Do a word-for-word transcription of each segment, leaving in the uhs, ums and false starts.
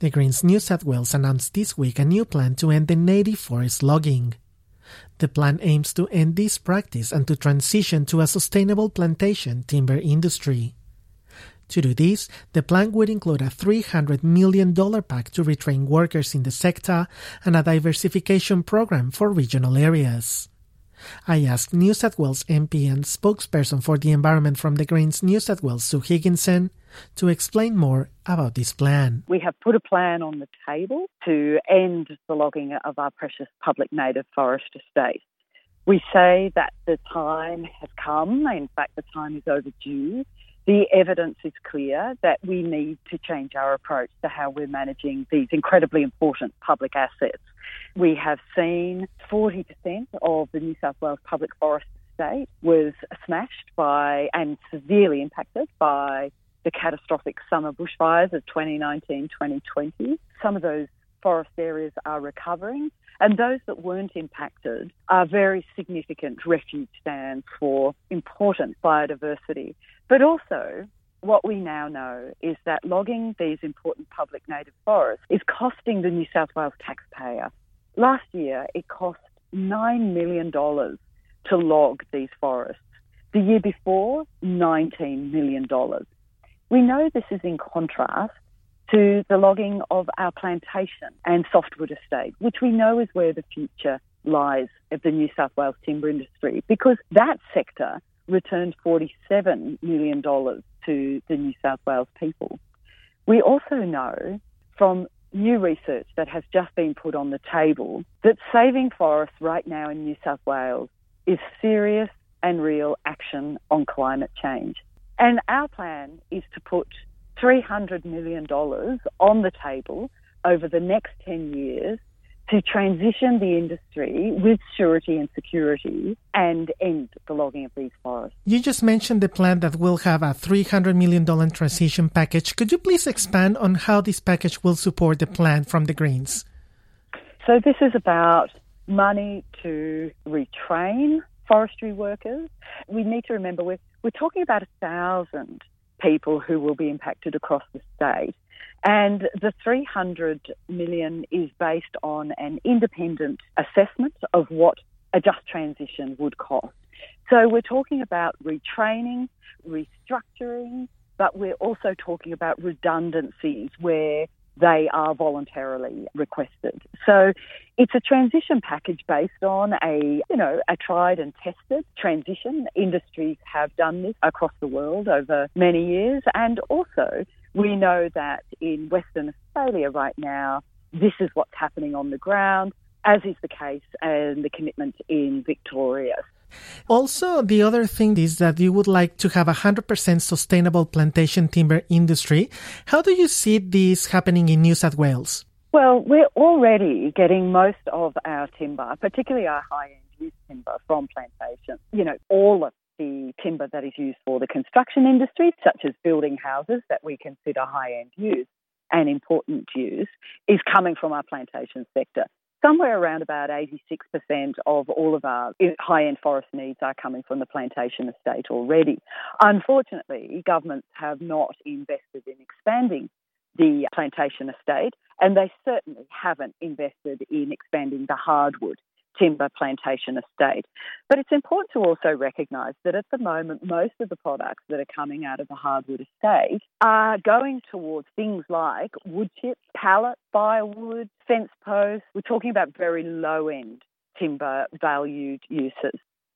The Greens New South Wales announced this week a new plan to end the native forest logging. The plan aims to end this practice and to transition to a sustainable plantation timber industry. To do this, the plan would include a three hundred million dollars pack to retrain workers in the sector and a diversification program for regional areas. I asked New South Wales M P and spokesperson for the environment from the Greens New South Wales, Sue Higginson, to explain more about this plan. We have put a plan on the table to end the logging of our precious public native forest estate. We say that the time has come, in fact the time is overdue. The evidence is clear that we need to change our approach to how we're managing these incredibly important public assets. We have seen forty percent of the New South Wales public forest estate was smashed by and severely impacted by the catastrophic summer bushfires of twenty nineteen twenty twenty. Some of those forest areas are recovering, and those that weren't impacted are very significant refuge stands for important biodiversity. But also, what we now know is that logging these important public native forests is costing the New South Wales taxpayer. Last year, it cost nine million dollars to log these forests. The year before, nineteen million dollars. We know this is in contrast to the logging of our plantation and softwood estate, which we know is where the future lies of the New South Wales timber industry, because that sector returned forty-seven million dollars to the New South Wales people. We also know from new research that has just been put on the table that saving forests right now in New South Wales is serious and real action on climate change. And our plan is to put three hundred million dollars on the table over the next ten years to transition the industry with surety and security and end the logging of these forests. You just mentioned the plan that will have a three hundred million dollars transition package. Could you please expand on how this package will support the plan from the Greens? So this is about money to retrain forestry workers. We need to remember we're, we're talking about a thousand people who will be impacted across the state. And the three hundred million dollars is based on an independent assessment of what a just transition would cost. So we're talking about retraining, restructuring, but we're also talking about redundancies where they are voluntarily requested. So it's a transition package based on a, you know, a tried and tested transition. Industries have done this across the world over many years, and also we know that in Western Australia right now, this is what's happening on the ground, as is the case and the commitment in Victoria. Also, the other thing is that you would like to have a one hundred percent sustainable plantation timber industry. How do you see this happening in New South Wales? Well, we're already getting most of our timber, particularly our high-end use timber, from plantations. You know, all of the timber that is used for the construction industry, such as building houses that we consider high-end use and important use, is coming from our plantation sector. Somewhere around about eighty-six percent of all of our high-end forest needs are coming from the plantation estate already. Unfortunately, governments have not invested in expanding the plantation estate, and they certainly haven't invested in expanding the hardwood timber plantation estate. But it's important to also recognise that at the moment, most of the products that are coming out of the hardwood estate are going towards things like wood chips, pallets, firewood, fence posts. We're talking about very low-end timber valued uses.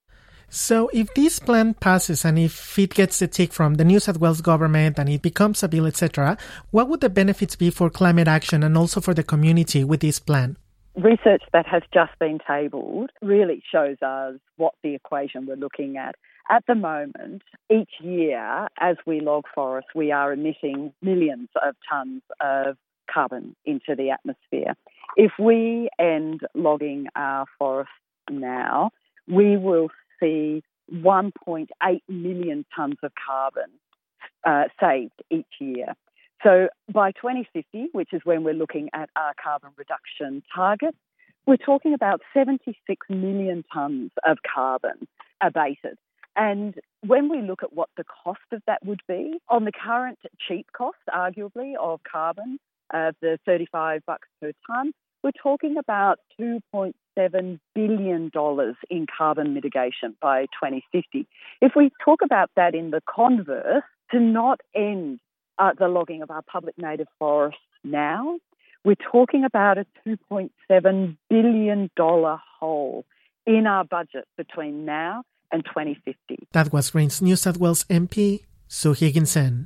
So if this plan passes and if it gets the tick from the New South Wales government and it becomes a bill, et cetera, what would the benefits be for climate action and also for the community with this plan? Research that has just been tabled really shows us what the equation we're looking at. At the moment, each year, as we log forests, we are emitting millions of tonnes of carbon into the atmosphere. If we end logging our forests now, we will see one point eight million tonnes of carbon uh, saved each year. So by twenty fifty, which is when we're looking at our carbon reduction target, we're talking about seventy-six million tonnes of carbon abated. And when we look at what the cost of that would be, on the current cheap cost, arguably, of carbon, of the thirty-five bucks per tonne, we're talking about two point seven billion dollars in carbon mitigation by twenty fifty. If we talk about that in the converse, to not end uh, the logging of our public native forests now, we're talking about a two point seven billion dollars hole in our budget between now and twenty fifty. That was Greens New South Wales M P Sue Higginson.